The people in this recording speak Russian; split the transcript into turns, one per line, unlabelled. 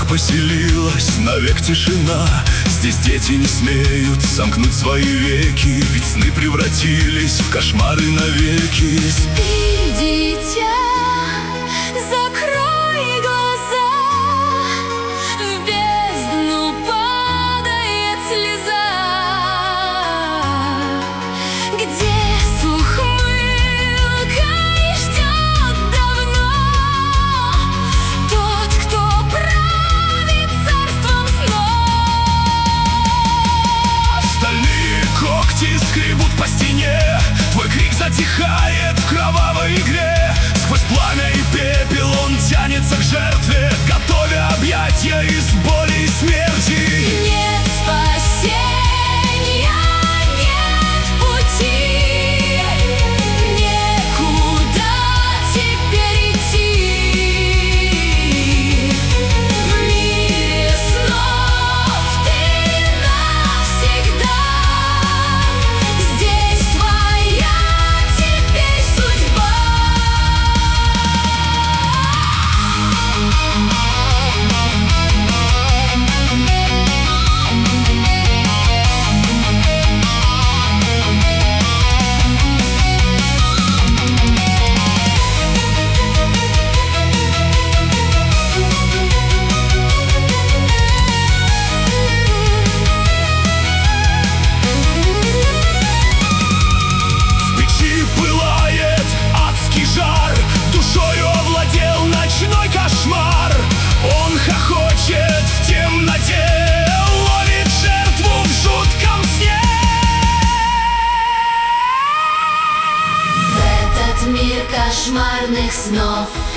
поселилась навек тишина. Здесь дети не смеют сомкнуть свои веки, ведь сны превратились в кошмары навеки.
Спи, дитя, закрой глаза, в бездну падает слеза, где с ухмылкой ждет давно тот, кто правит царством снов.
Стальные когти скребут по стене, твой крик затихает в кровавой игре. Сквозь пламя и пепел он тянется к жертве, готовя объятья из боли и смерти.
Нет спасения, нет пути, некуда теперь идти. В мире снов ты навсегда, здесь твоя теперь судьба.
В печи пылает адский жар, душою овладел ночной кошмар. Он хохочет в темноте, ловит жертву в жутком сне.
В этот мир кошмарных снов